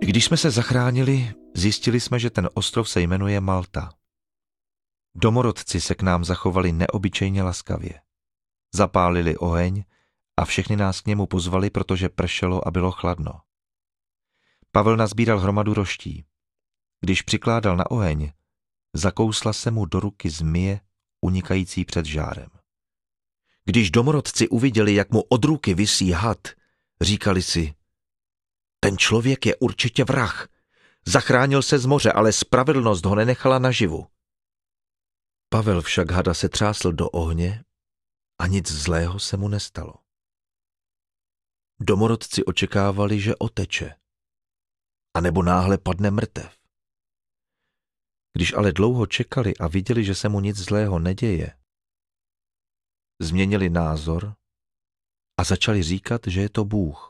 Když jsme se zachránili, zjistili jsme, že ten ostrov se jmenuje Malta. Domorodci se k nám zachovali neobyčejně laskavě. Zapálili oheň a všechny nás k němu pozvali, protože pršelo a bylo chladno. Pavel nazbíral hromadu roští. Když přikládal na oheň, zakousla se mu do ruky zmije unikající před žárem. Když domorodci uviděli, jak mu od ruky visí had, říkali si: ten člověk je určitě vrah. Zachránil se z moře, ale spravedlnost ho nenechala naživu. Pavel však hada se třásl do ohně a nic zlého se mu nestalo. Domorodci očekávali, že oteče, anebo náhle padne mrtev. Když ale dlouho čekali a viděli, že se mu nic zlého neděje, změnili názor a začali říkat, že je to Bůh.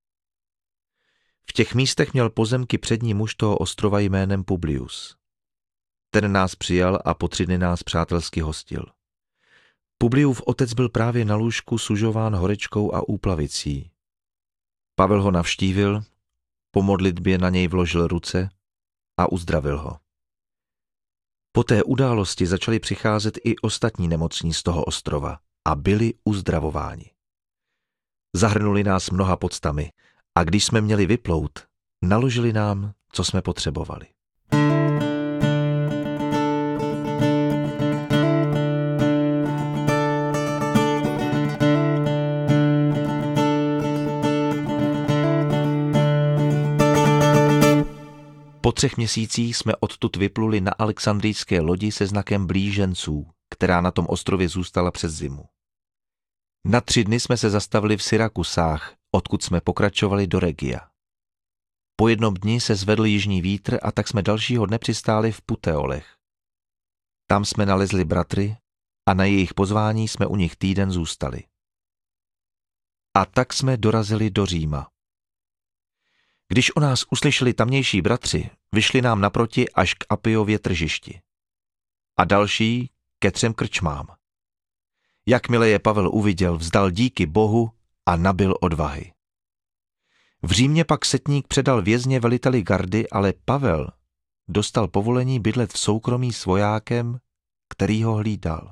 V těch místech měl pozemky přední muž toho ostrova jménem Publius. Ten nás přijal a po 3 dny nás přátelsky hostil. Publiův otec byl právě na lůžku sužován horečkou a úplavicí. Pavel ho navštívil, po modlitbě na něj vložil ruce a uzdravil ho. Po té události začali přicházet i ostatní nemocní z toho ostrova a byli uzdravováni. Zahrnuli nás mnoha poctami a když jsme měli vyplout, naložili nám, co jsme potřebovali. Po 3 měsících jsme odtud vypluli na alexandrijské lodi se znakem blíženců, která na tom ostrově zůstala přes zimu. Na 3 dny jsme se zastavili v Syrakusách, odkud jsme pokračovali do Regia. Po 1 dni se zvedl jižní vítr a tak jsme dalšího dne přistáli v Puteolech. Tam jsme nalezli bratry a na jejich pozvání jsme u nich týden zůstali. A tak jsme dorazili do Říma. Když o nás uslyšeli tamnější bratři, vyšli nám naproti až k Apiově tržišti. A další ke 3 krčmám. Jakmile je Pavel uviděl, vzdal díky Bohu a nabyl odvahy. V Římě pak setník předal vězně veliteli gardy, ale Pavel dostal povolení bydlet v soukromí s vojákem, který ho hlídal.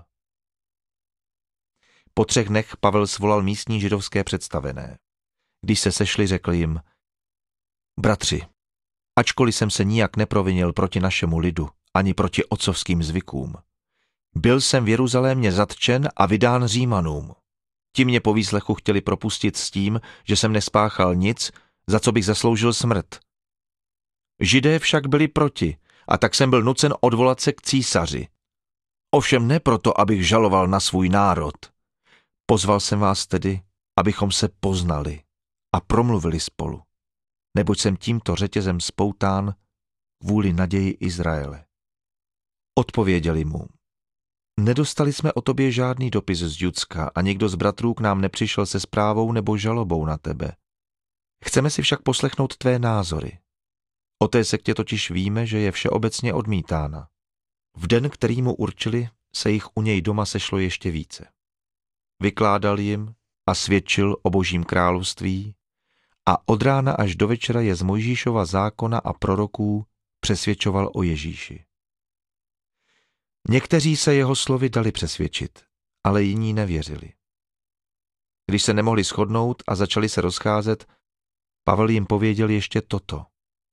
Po 3 dnech Pavel svolal místní židovské představené. Když se sešli, řekl jim: bratři, ačkoliv jsem se nijak neprovinil proti našemu lidu, ani proti otcovským zvykům, byl jsem v Jeruzalémě zatčen a vydán Římanům. Ti mě po výslechu chtěli propustit s tím, že jsem nespáchal nic, za co bych zasloužil smrt. Židé však byli proti, a tak jsem byl nucen odvolat se k císaři. Ovšem ne proto, abych žaloval na svůj národ. Pozval jsem vás tedy, abychom se poznali a promluvili spolu, neboť jsem tímto řetězem spoután kvůli naději Izraele. Odpověděli mu: nedostali jsme o tobě žádný dopis z Judska a nikdo z bratrů k nám nepřišel se zprávou nebo žalobou na tebe. Chceme si však poslechnout tvé názory. O té sektě totiž víme, že je všeobecně odmítána. V den, který mu určili, se jich u něj doma sešlo ještě více. Vykládal jim a svědčil o Božím království a od rána až do večera je z Mojžíšova zákona a proroků přesvědčoval o Ježíši. Někteří se jeho slovy dali přesvědčit, ale jiní nevěřili. Když se nemohli shodnout a začali se rozcházet, Pavel jim pověděl ještě toto: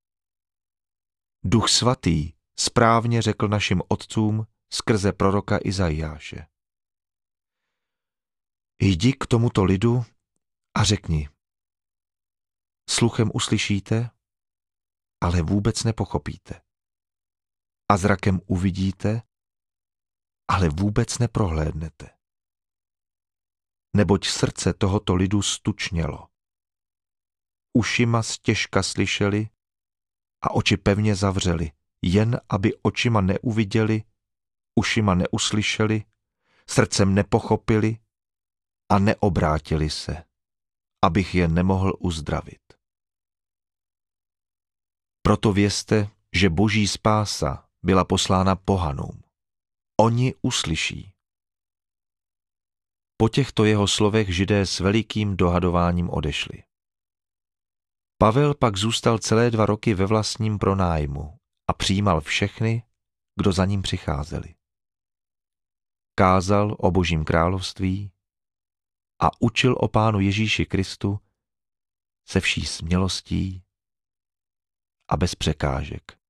Duch svatý správně řekl našim otcům skrze proroka Izajáše: jdi k tomuto lidu a řekni: sluchem uslyšíte, ale vůbec nepochopíte. A zrakem uvidíte, ale vůbec neprohlédnete. Neboť srdce tohoto lidu stučnělo. Ušima stěžka slyšeli a oči pevně zavřeli, jen aby očima neuviděli, ušima neuslyšeli, srdcem nepochopili a neobrátili se, abych je nemohl uzdravit. Proto vězte, že Boží spása byla poslána pohanům. Oni uslyší. Po těchto jeho slovech Židé s velikým dohadováním odešli. Pavel pak zůstal celé 2 roky ve vlastním pronájmu a přijímal všechny, kdo za ním přicházeli. Kázal o Božím království a učil o Pánu Ježíši Kristu se vší smělostí a bez překážek.